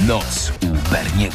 Noc u Berniego.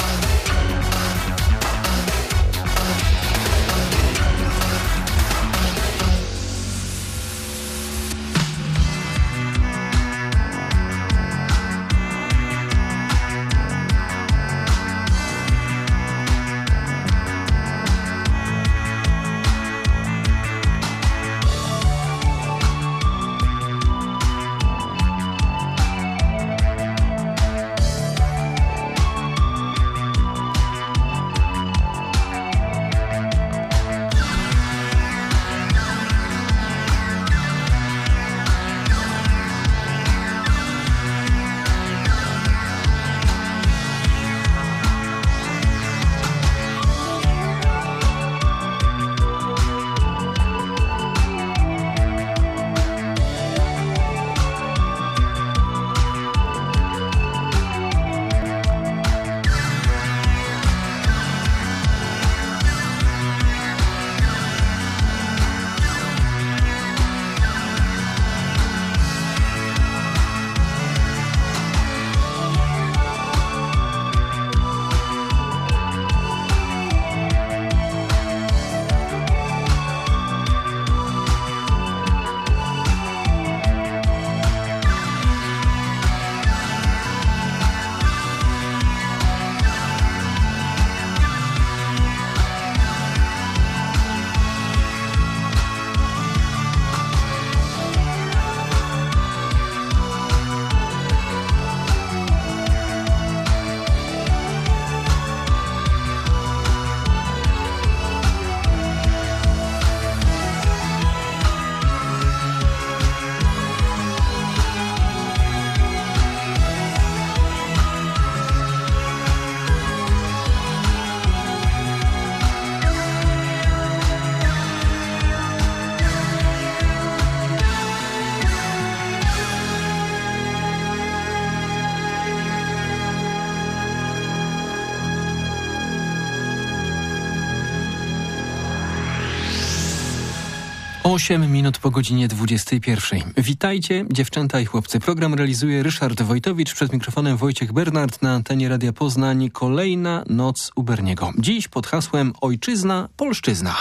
Osiem minut po godzinie 21. Witajcie, dziewczęta i chłopcy. Program realizuje Ryszard Wojtowicz, przed mikrofonem Wojciech Bernard, na antenie Radia Poznań. Kolejna noc u Berniego. Dziś pod hasłem Ojczyzna, Polszczyzna.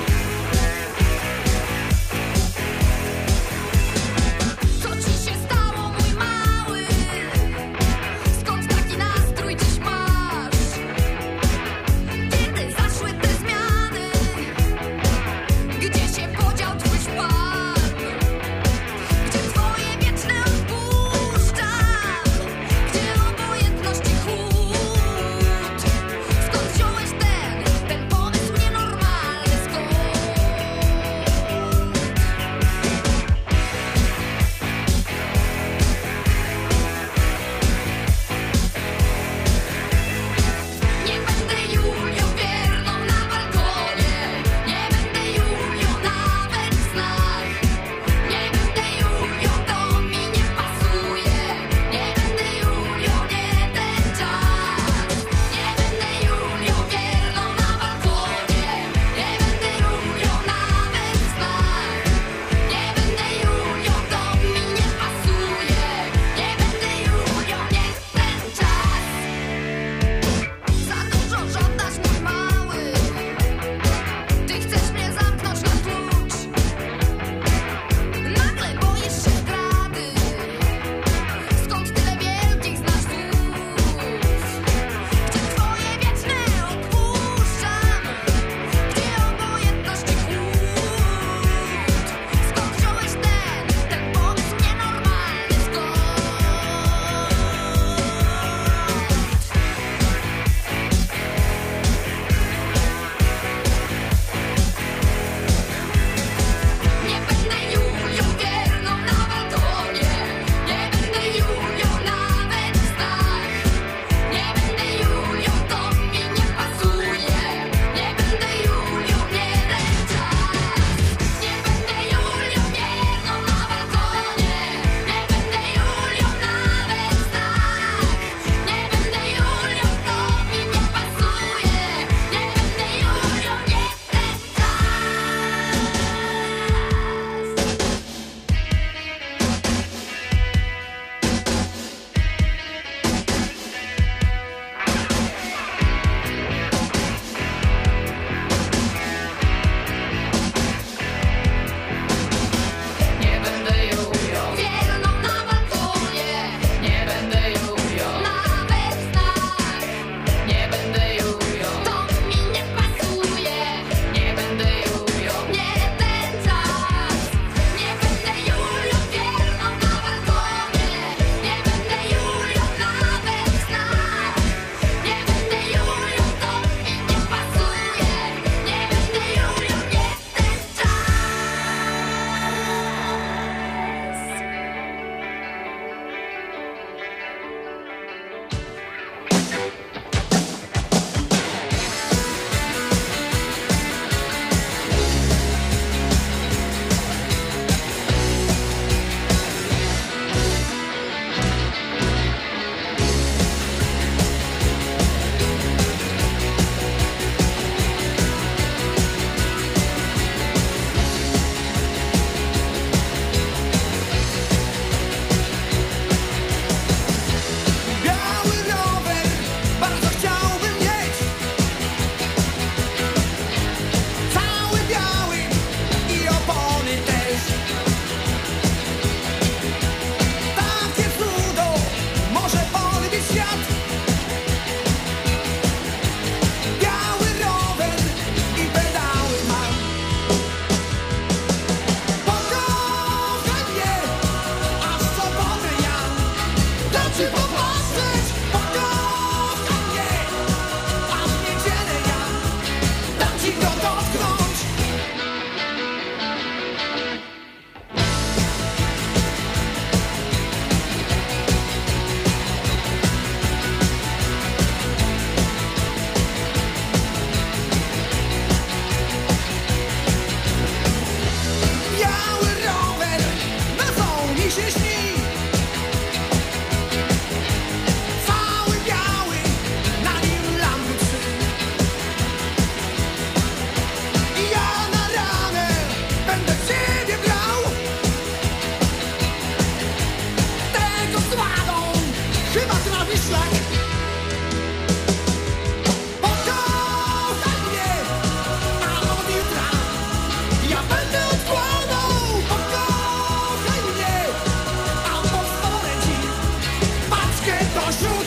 Co ci się stało?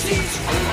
wrócić.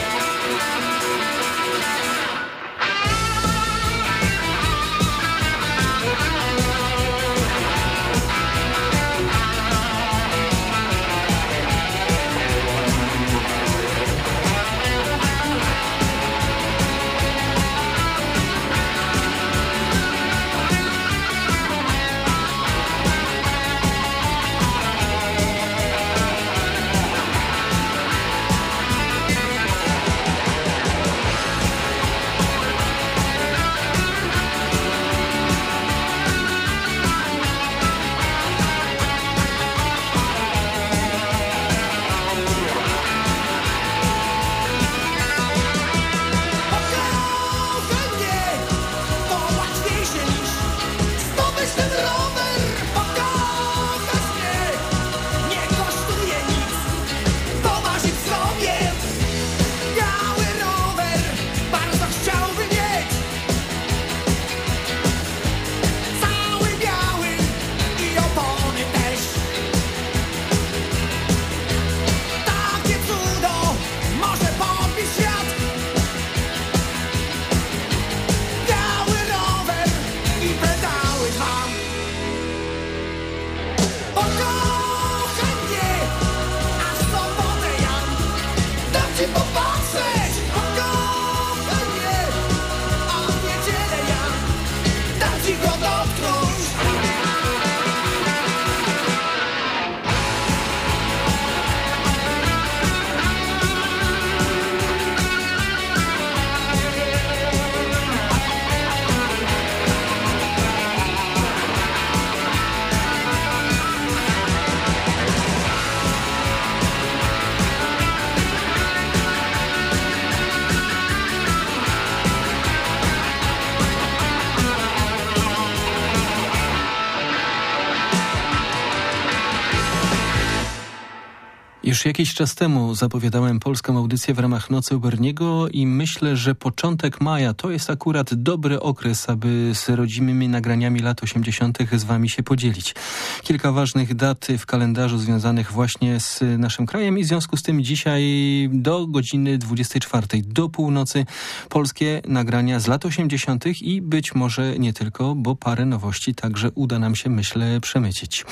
Już jakiś czas temu zapowiadałem polską audycję w ramach Nocy u Berniego i myślę, że początek maja to jest akurat dobry okres, aby z rodzimymi nagraniami lat 80. z wami się podzielić. Kilka ważnych dat w kalendarzu związanych właśnie z naszym krajem i w związku z tym dzisiaj do godziny 24, do północy polskie nagrania z lat 80. i być może nie tylko, bo parę nowości także uda nam się, myślę, przemycić.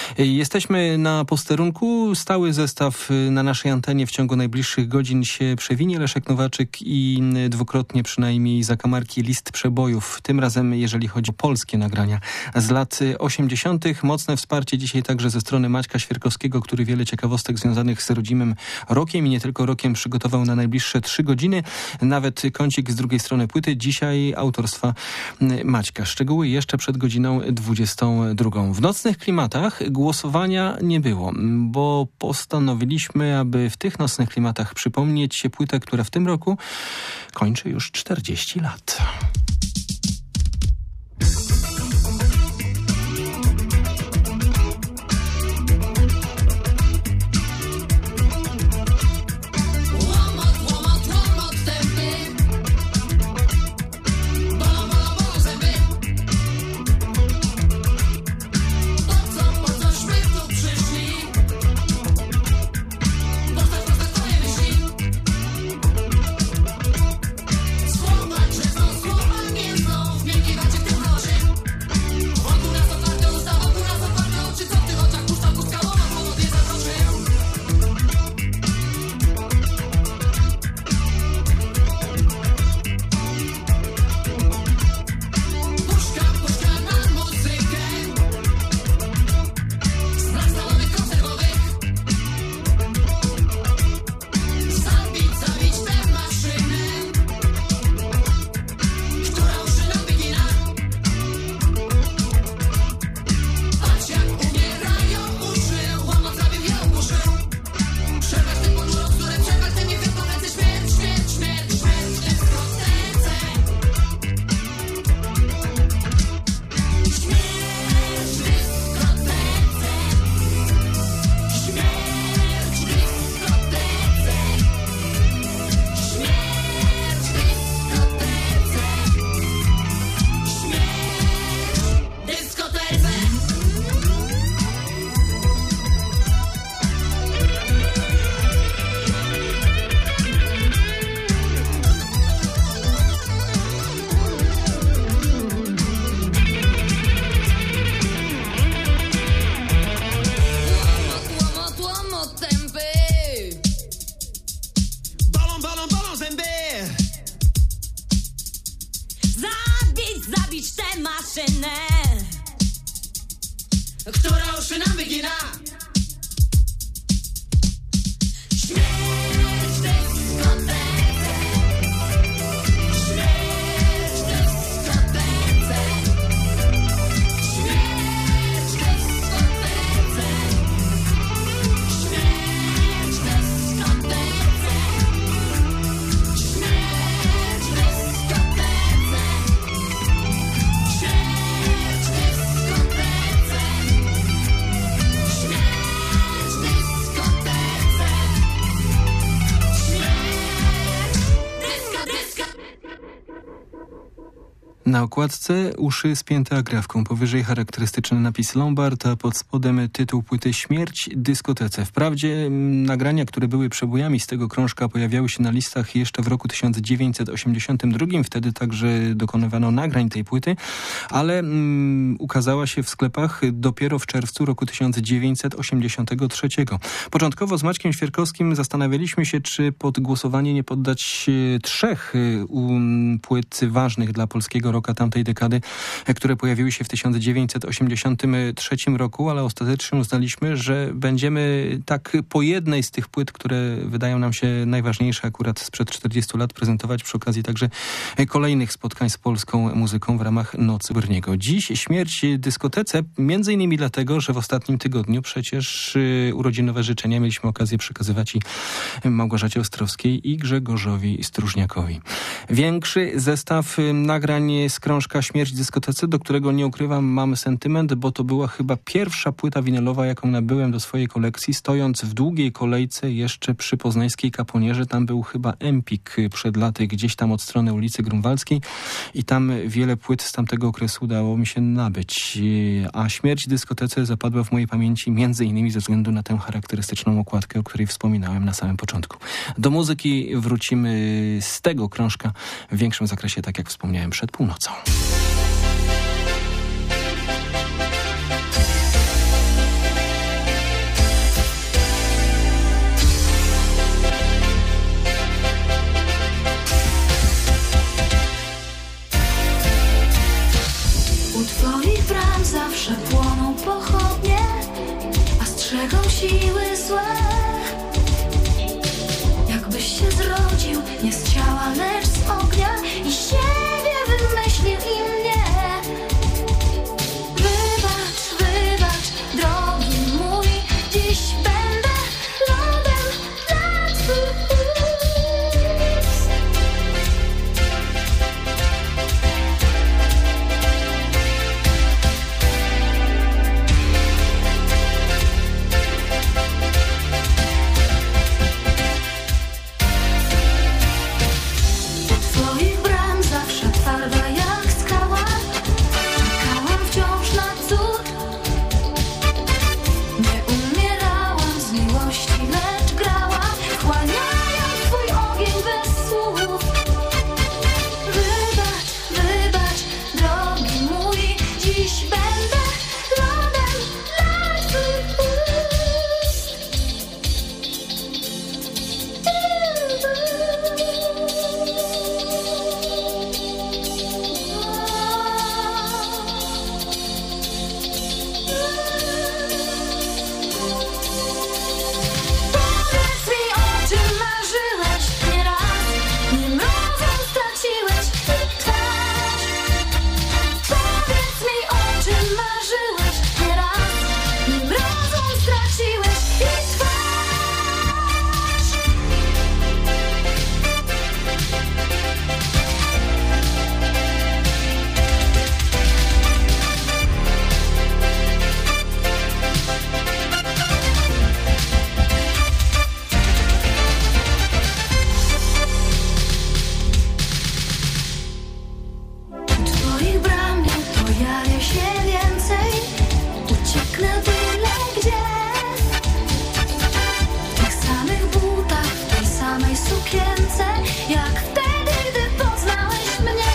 Jesteśmy na posterunku, stały zestaw na naszej antenie w ciągu najbliższych godzin się przewinie. Leszek Nowaczyk i dwukrotnie przynajmniej zakamarki list przebojów. Tym razem, jeżeli chodzi o polskie nagrania z lat 80. Mocne wsparcie dzisiaj także ze strony Maćka Świerkowskiego, który wiele ciekawostek związanych z rodzimym rokiem i nie tylko rokiem przygotował na najbliższe 3 godziny. Nawet kącik z drugiej strony płyty. Dzisiaj autorstwa Maćka. Szczegóły jeszcze przed godziną 22. W nocnych klimatach głosowania nie było, bo postanowiliśmy, aby w tych nocnych klimatach przypomnieć się płytę, która w tym roku kończy już 40 lat. Słowa, że są słowa. Na okładce uszy spięte agrafką, powyżej charakterystyczny napis Lombard, a pod spodem tytuł płyty Śmierć dyskotece. Wprawdzie nagrania, które były przebojami z tego krążka, pojawiały się na listach jeszcze w roku 1982, wtedy także dokonywano nagrań tej płyty, ale ukazała się w sklepach dopiero w czerwcu roku 1983. Początkowo z Maćkiem Świerkowskim zastanawialiśmy się, czy pod głosowanie nie poddać 3 płyt ważnych dla polskiego rocka tamtej dekady, które pojawiły się w 1983 roku, ale ostatecznie uznaliśmy, że będziemy tak po jednej z tych płyt, które wydają nam się najważniejsze akurat sprzed 40 lat, prezentować przy okazji także kolejnych spotkań z polską muzyką w ramach Nocy Brniego. Dziś Śmierć dyskotece, między innymi dlatego, że w ostatnim tygodniu przecież urodzinowe życzenia mieliśmy okazję przekazywać i Małgorzacie Ostrowskiej i Grzegorzowi Stróżniakowi. Większy zestaw nagrań z krążka Śmierć dyskotece, do którego nie ukrywam, mam sentyment, bo to była chyba pierwsza płyta winylowa, jaką nabyłem do swojej kolekcji, stojąc w długiej kolejce jeszcze przy poznańskiej Kaponierze. Tam był chyba Empik przed laty, gdzieś tam od strony ulicy Grunwaldzkiej i tam wiele płyt z tamtego okresu udało mi się nabyć. A Śmierć dyskotece zapadła w mojej pamięci między innymi ze względu na tę charakterystyczną okładkę, o której wspominałem na samym początku. Do muzyki wrócimy z tego krążka w większym zakresie, tak jak wspomniałem, przed północą. U twoich bram zawsze płoną pochodnie, a strzegą siły złe. Jakbyś się zrodził nie z ciała, lecz z ognia i siebie wymyślił i mnie. Wybacz, wybacz, drogi mój, dziś będę lodem dla twych ust. Twoich bram zawsze twarda jak skała, czekałam wciąż na cud. Nie umierałam z miłości, lecz grałam, wchłaniając twój ogień bez słów. Wybacz, wybacz, drogi mój, dziś będę lodem dla twych ust. Powiedz mi, o czym marzyłeś nieraz, nim rozum straciłeś i twarz. Powiedz mi, o czym marzyłeś nieraz, nim rozum straciłeś i twarz. U twoich bram nie pojawię się więcej, ucieknę byle gdzie. W tych samych butach, w tej samej sukience, jak wtedy, gdy poznałeś mnie.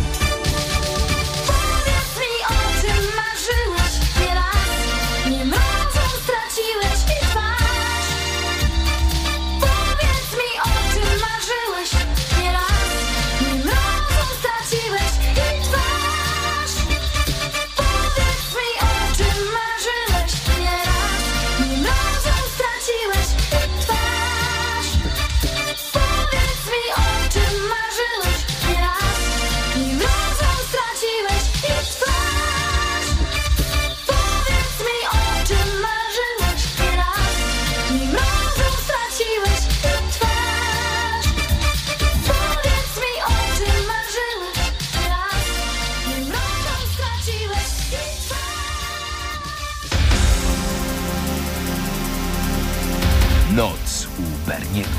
Powiedz mi, o czym marzyłeś nieraz, nim rozum straciłeś i twarz. Powiedz mi, o czym marzyłeś nieraz, nim rozum straciłeś i twarz. Powiedz mi, o czym marzyłeś nieraz, nim rozum straciłeś i twarz. Powiedz mi, o czym marzyłeś nieraz, nim rozum straciłeś i twarz. Powiedz mi, o czym marzyłeś nieraz, nim rozum straciłeś i twarz. Powiedz mi, o czym marzyłeś nieraz, nim rozum straciłeś i twarz. Noc u Berniego.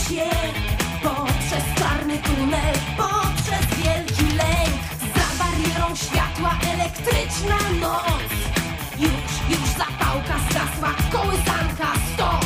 się poprzez czarny tunel, poprzez wielki lęk. Za barierą światła elektryczna noc. Już zapałka zgasła, kołysanka stop.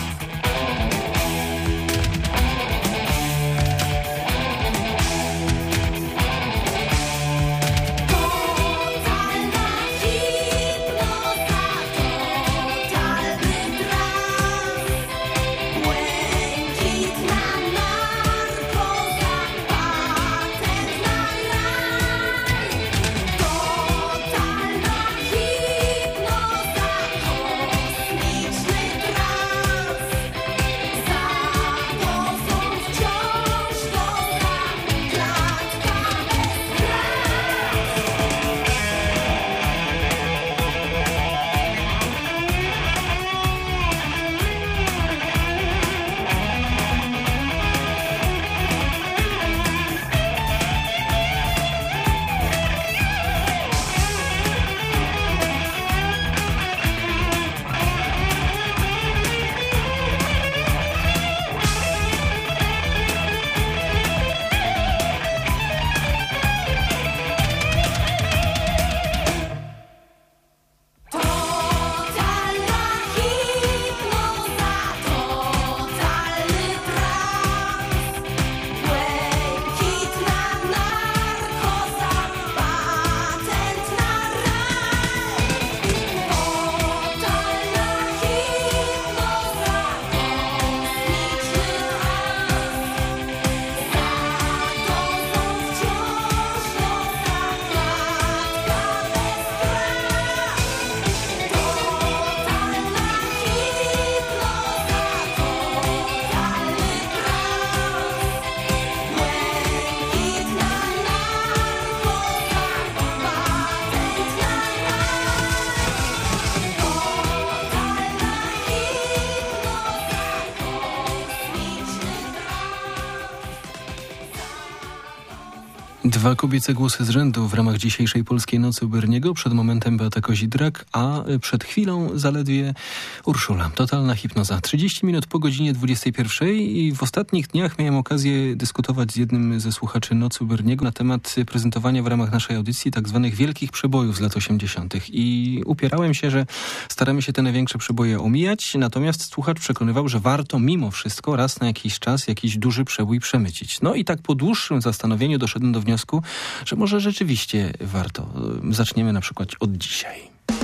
Dwa kobiece głosy z rzędu w ramach dzisiejszej Polskiej Nocy u Berniego. Przed momentem Beata Kozidrak, a przed chwilą zaledwie Urszula. Totalna hipnoza. 30 minut po godzinie 21 i w ostatnich dniach miałem okazję dyskutować z jednym ze słuchaczy Nocy u Berniego na temat prezentowania w ramach naszej audycji tak zwanych wielkich przebojów z lat 80. I upierałem się, że staramy się te największe przeboje omijać, natomiast słuchacz przekonywał, że warto mimo wszystko raz na jakiś czas jakiś duży przebój przemycić. No i tak po dłuższym zastanowieniu doszedłem do wniosku, że może rzeczywiście warto. Zaczniemy na przykład od dzisiaj.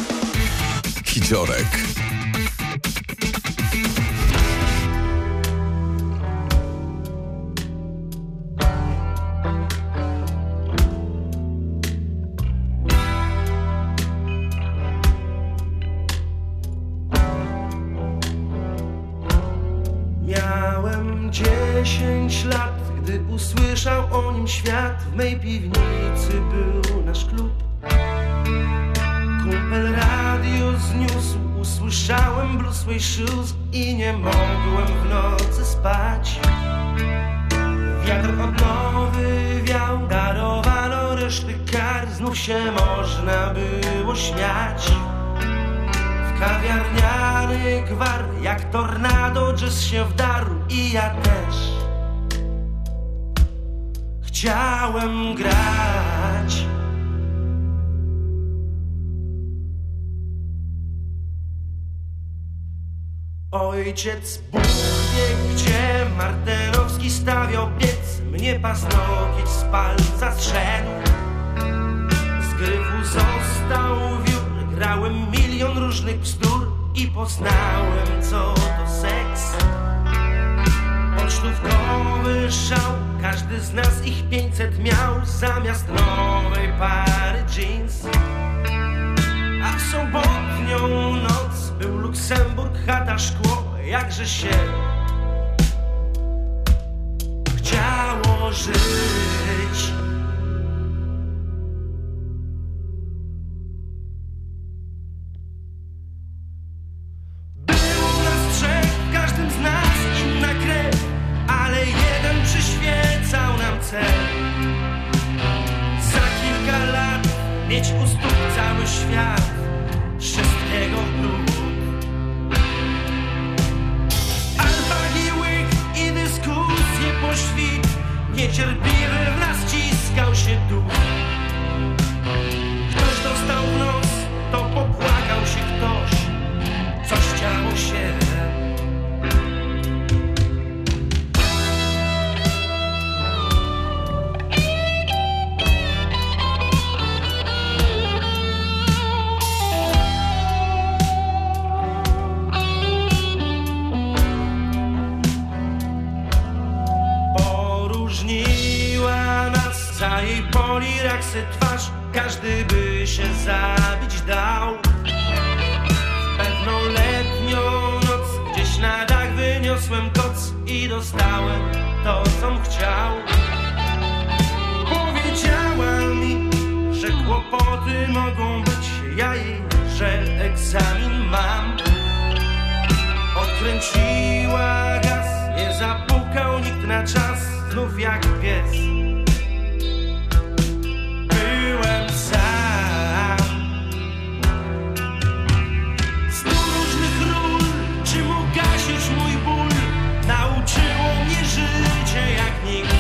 Kiciorek. Miałem 10 lat, gdy usłyszał o nim świat. W mej piwnicy był nasz klub. Kumpel radio zniósł, usłyszałem Blue Suede Shoes i nie mogłem w nocy spać. Wiatr odnowy wiał, darowano reszty kar. Znów się można było śmiać. W kawiarniany gwar, jak tornado jazz się wdarł i ja też chciałem grać. Ojciec Bóg wie, gdzie Martenowski stawiał piec. Mnie pasnokieć z palca zszedł. Z gryfu został wiór. Grałem milion różnych bzdur i poznałem, co to seks. Pocztówkowy szał, każdy z nas ich 500 miał. Zamiast nowej pary jeans. A w sobotnią noc był Luksemburg, chata, szkło. Jakże się chciało żyć. Było nas trzech, w każdym z nas inna krew, ale jeden przyświecał nam cel. Za kilka lat mieć u stóp cały świat, wszystkiego brud. Alpagi, łyk i dyskusja. niecierpliwy w nas ciskał się duch. Ktoś dostał w nos, to popłakał się ktoś, coś działo się. Za jej poliraksy twarz każdy by się zabić dał. W pewną letnią noc gdzieś na dach wyniosłem koc i dostałem to, com chciał. Powiedziała mi, że kłopoty mogą być, ja jej, że egzamin mam. Odkręciła gaz, nie zapukał nikt na czas, znów jak pies. Nauczyło mnie życie jak nikt.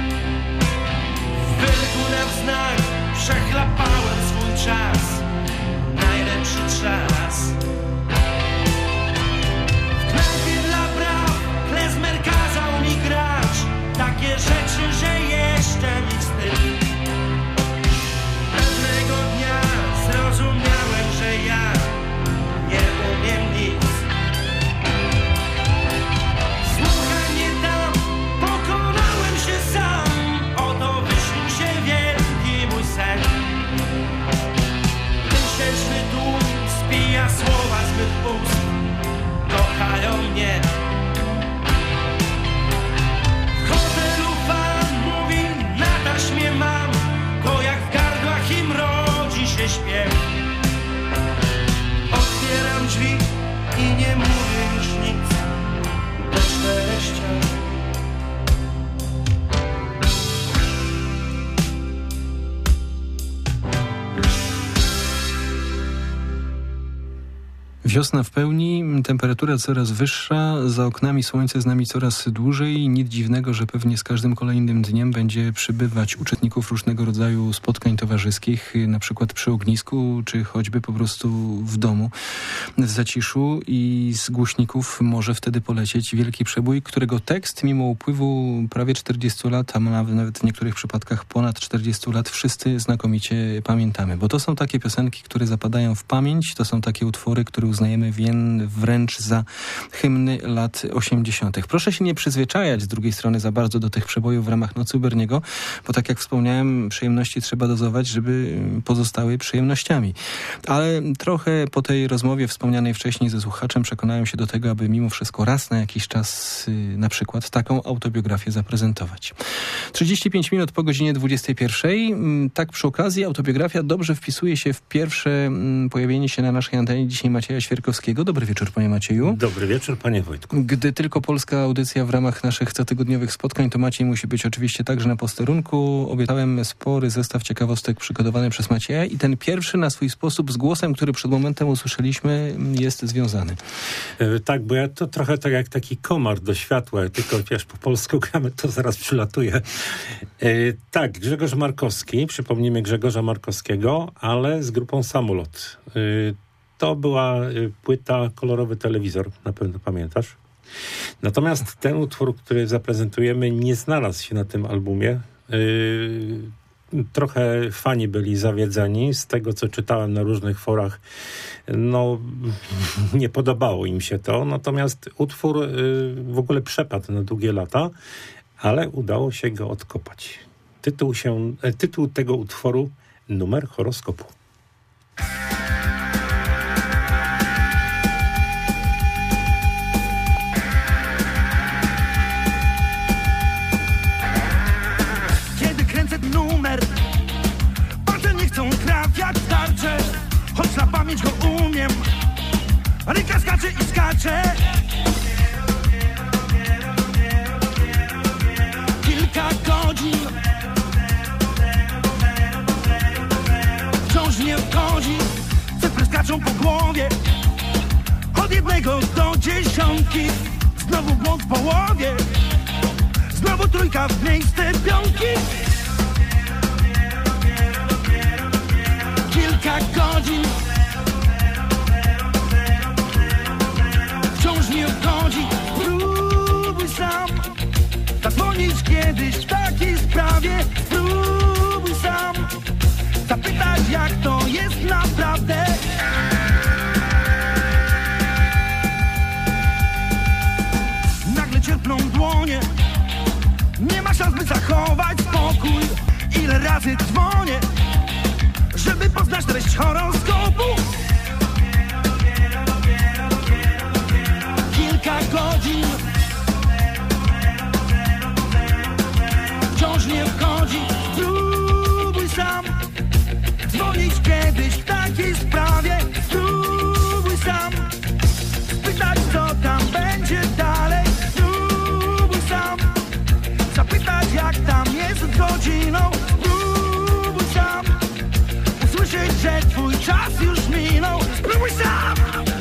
W wylku na wznak przechlapałem swój czas, najlepszy czas. W knajpie dla braw klezmer kazał mi grać takie rzeczy, że jeszcze mi wstyd. Pewnego dnia zrozumiałem, że ja nie umiem nic. Słowa z mych ust kochają mnie. W hotelu fan mówi, na taśmie mam go jak w gardłach im rodzi się śpiew. Otwieram drzwi i nie mówię już nic do czterech ścian. Wiosna w pełni, temperatura coraz wyższa, za oknami słońce z nami coraz dłużej. Nic dziwnego, że pewnie z każdym kolejnym dniem będzie przybywać uczestników różnego rodzaju spotkań towarzyskich, na przykład przy ognisku, czy choćby po prostu w domu, w zaciszu, i z głośników może wtedy polecieć wielki przebój, którego tekst mimo upływu prawie 40 lat, a nawet w niektórych przypadkach ponad 40 lat, wszyscy znakomicie pamiętamy. Bo to są takie piosenki, które zapadają w pamięć, to są takie utwory, które uznajemy wręcz za hymny lat 80. Proszę się nie przyzwyczajać z drugiej strony za bardzo do tych przebojów w ramach Nocy u Berniego, bo tak jak wspomniałem, przyjemności trzeba dozować, żeby pozostały przyjemnościami. Ale trochę po tej rozmowie wspomnianej wcześniej ze słuchaczem przekonałem się do tego, aby mimo wszystko raz na jakiś czas na przykład taką autobiografię zaprezentować. 35 minut po godzinie 21. Tak przy okazji autobiografia dobrze wpisuje się w pierwsze pojawienie się na naszej antenie dzisiaj Macieja Świerkowskiego. Dobry wieczór, panie Macieju. Dobry wieczór, panie Wojtku. Gdy tylko polska audycja w ramach naszych cotygodniowych spotkań, to Maciej musi być oczywiście także na posterunku. Obiecałem spory zestaw ciekawostek przygotowany przez Macieja i ten pierwszy na swój sposób z głosem, który przed momentem usłyszeliśmy, jest związany. Tak, bo ja to trochę tak jak taki komar do światła, tylko wiesz, po polsku gramy, to zaraz przylatuje. Tak, Grzegorz Markowski, przypomnijmy Grzegorza Markowskiego, ale z grupą Samolot. To była płyta Kolorowy telewizor, na pewno pamiętasz. Natomiast ten utwór, który zaprezentujemy, nie znalazł się na tym albumie. Trochę fani byli zawiedzeni z tego, co czytałem na różnych forach. No, nie podobało im się to. Natomiast utwór w ogóle przepadł na długie lata, ale udało się go odkopać. Tytuł tego utworu Numer horoskopu. Choć na pamięć go umiem, ręka skacze i skacze. Kilka godzin wciąż nie wchodzi. Cyfry skaczą po głowie od 1 do 10. Znowu błąd w połowie, znowu znowu trójka w miejsce piątki. Kilka godzin wciąż nie wchodzi. Spróbuj sam zadzwonić kiedyś w takiej sprawie. Spróbuj sam zapytać, jak to jest naprawdę. Nagle cierpną dłonie, nie ma szans, by zachować spokój. Ile razy dzwonię, żeby poznać treść horoskopu. Kilka godzin wciąż nie wchodzi. Spróbuj sam dzwonić kiedyś w takiej sprawie. Spróbuj sam spytać, co tam będzie dalej. Spróbuj sam zapytać, jak tam jest z godziną. Spróbuj sam usłyszeć, że twój czas już minął. Spróbuj sam!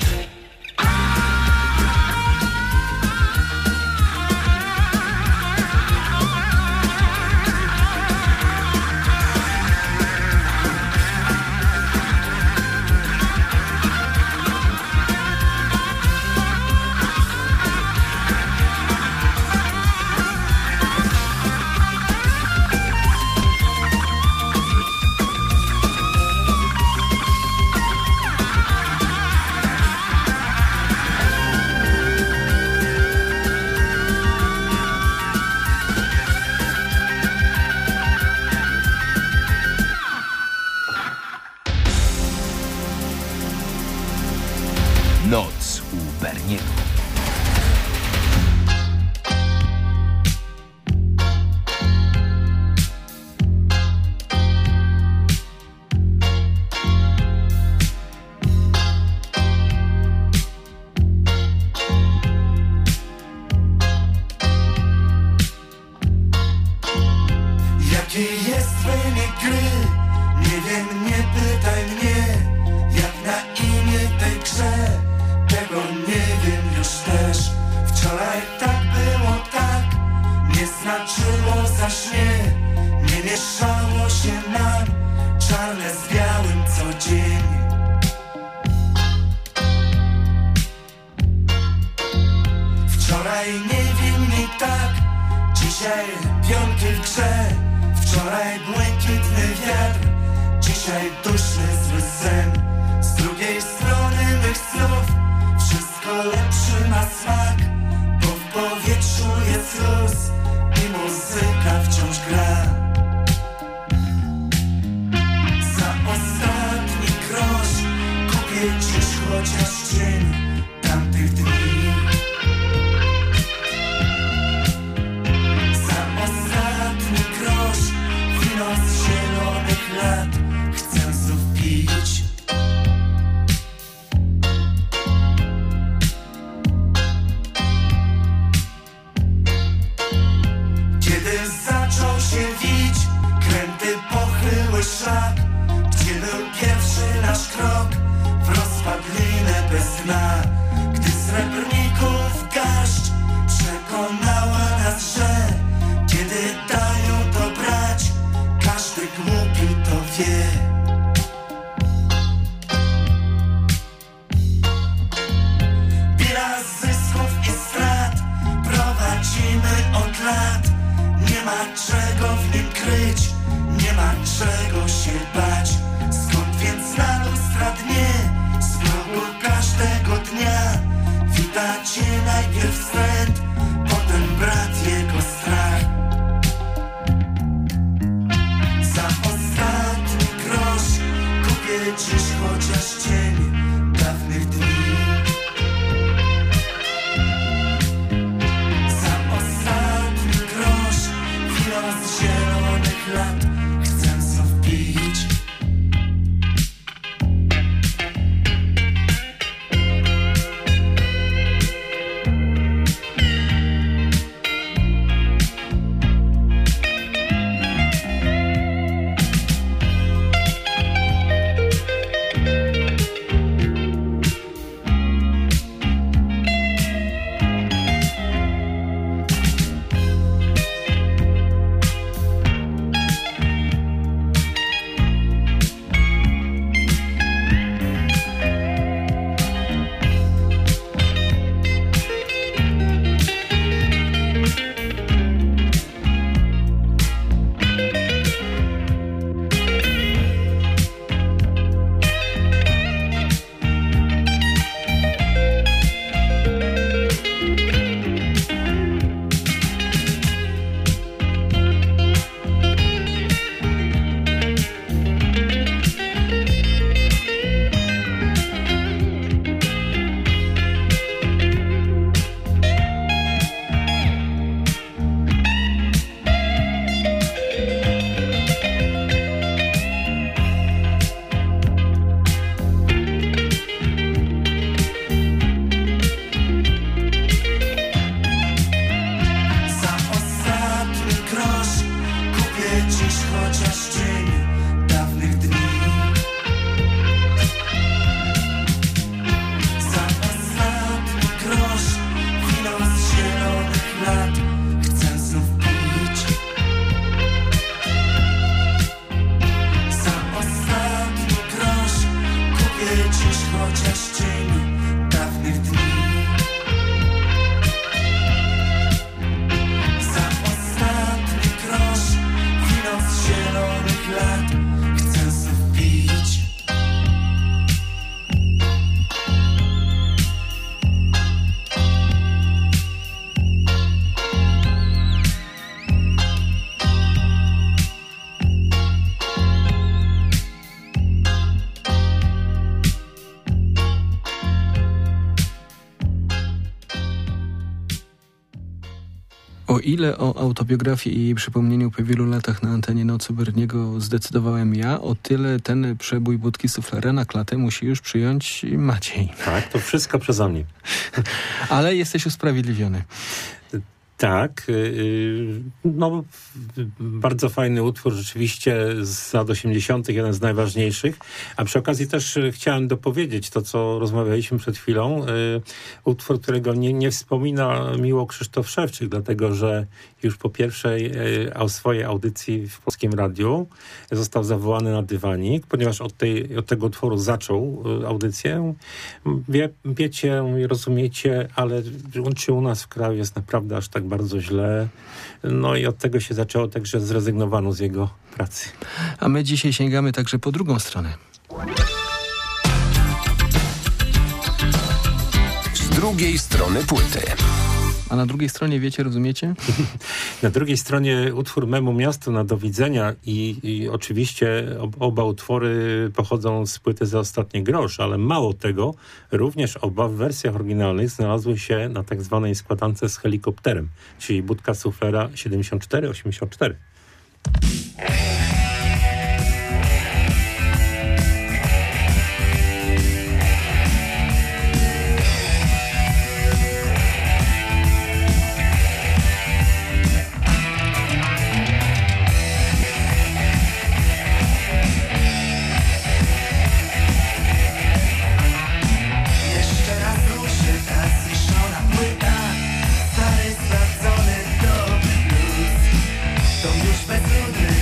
Noc u Berniego. Jakie jest wynik gry? Nie wiem, nie pytaj mnie. Jak na imię tej grze? Tego nie wiem już też. Wczoraj tak było, tak nie znaczyło zaś nie mieszało się nam czarne z białym co dzień. Wczoraj niewinni tak, dzisiaj pionki w grze. Wczoraj błękitny wiatr, dzisiaj duszny zły sen. Z drugiej strony mych snów wszystko lepszy ma smak, bo w powietrzu jest luz i muzyka wciąż gra. Za ostatni grosz kupię dziś chociaż cień tamtych dni. Za ostatni grosz wino z zielonych lat chcę znów pić. Kiedy zaczął się wić kręty pochyły szlak, gdzie był pierwszy nasz krok w rozpadlinę bez dna. Gdy srebrników garść przekonała nas, że kiedy dają to brać, każdy głupi to wie. Bilans zysków i strat prowadzimy od lat. Nie ma czego w nim kryć, nie ma czego się bać. Skąd więc na lustra dnie, z progu każdego dnia wita cię najpierw wstręt, potem brat jego strach. Za ostatni grosz kupię dziś chociaż cień dawnych dni. Za ostatni grosz wino z zielonych lat chcę znów pić. O ile o autobiografii i jej przypomnieniu po wielu latach na antenie Nocy Berniego zdecydowałem ja, o tyle ten przebój Budki Suflera na klatę musi już przyjąć Maciej. Tak, to wszystko przeze mnie. Ale jesteś usprawiedliwiony. Tak, no bardzo fajny utwór, rzeczywiście z lat 80., jeden z najważniejszych. A przy okazji też chciałem dopowiedzieć to, co rozmawialiśmy przed chwilą. Utwór, którego nie wspomina miło Krzysztof Szewczyk, dlatego że już po pierwszej swojej audycji w Polskim Radiu został zawołany na dywanik, ponieważ od tego utworu zaczął audycję. Wiecie, rozumiecie, ale czy u nas w kraju jest naprawdę aż tak bardzo źle. No i od tego się zaczęło, także zrezygnowano z jego pracy. A my dzisiaj sięgamy także po drugą stronę. Z drugiej strony płyty. A na drugiej stronie, wiecie, rozumiecie? Na drugiej stronie utwór Memu Miastu na do widzenia i oczywiście oba utwory pochodzą z płyty Za ostatni grosz, ale mało tego, również oba w wersjach oryginalnych znalazły się na tak zwanej składance z helikopterem, czyli Budka Suflera 74-84. To już bezludny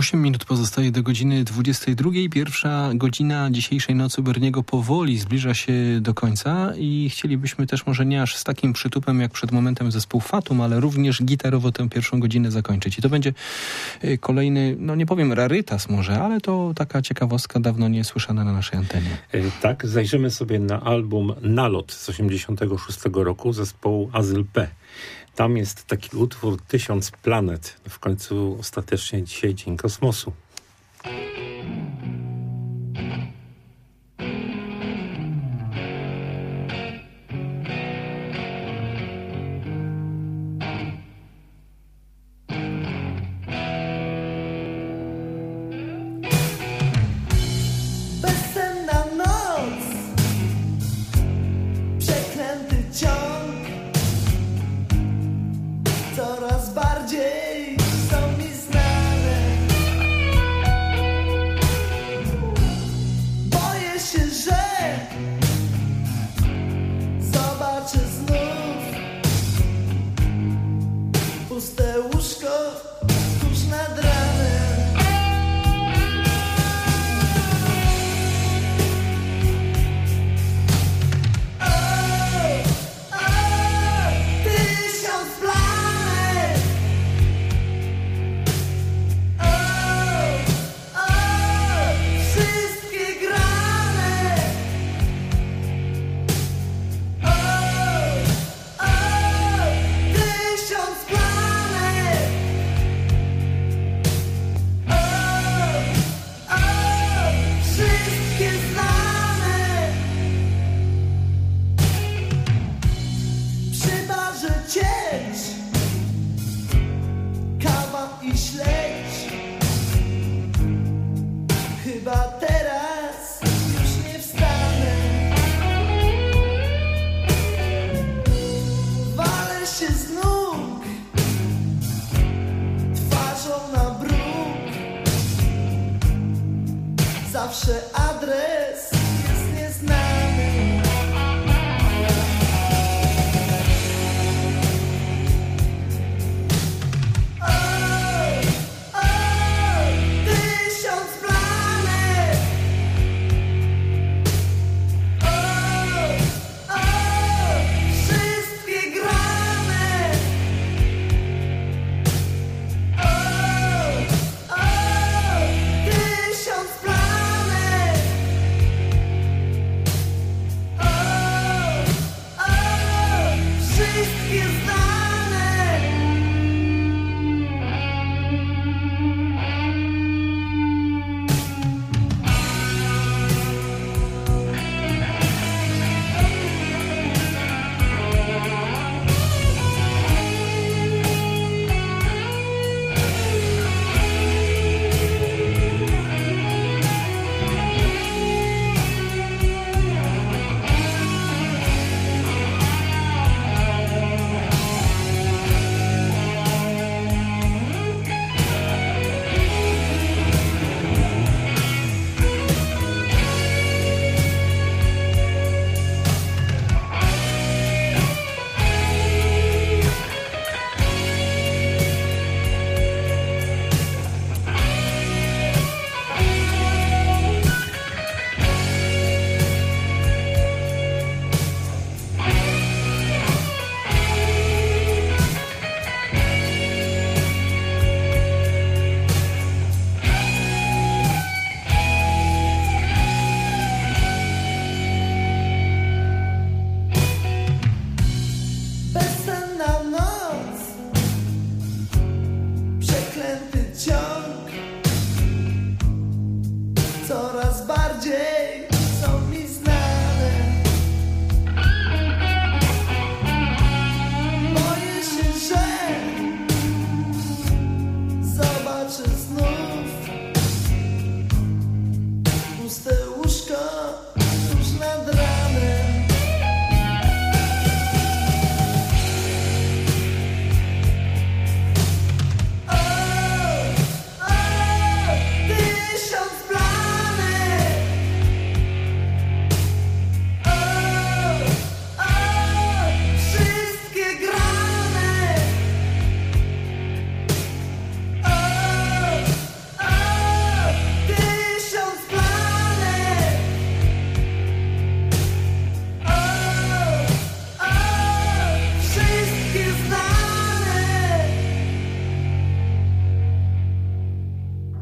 8 minut pozostaje do godziny 22. Pierwsza godzina dzisiejszej nocy Berniego powoli zbliża się do końca i chcielibyśmy też może nie aż z takim przytupem jak przed momentem zespół Fatum, ale również gitarowo tę pierwszą godzinę zakończyć. I to będzie kolejny, no nie powiem rarytas może, ale to taka ciekawostka dawno niesłyszana na naszej antenie. Tak, zajrzymy sobie na album Nalot z 86 roku zespołu Azyl P. Tam jest taki utwór 1000 planet. W końcu ostatecznie dzisiaj Dzień Kosmosu. Bezsenna noc, przeklęty ciąg, coraz bardziej są mi znane. Boję się, że zobaczę znów puste łóżko tuż nad ranem. Tysiąc planet. Wszystkie grane. Tysiąc planet. Wszystkie znane. Przy barze ciecz, kawa i śledź. Chyba teraz już nie wstanę. Walę się z nóg, twarzą na bruk. Zawsze adres jest nieznany. Tysiąc planet. Wszystkie grane. Tysiąc planet. Wszystkie znane.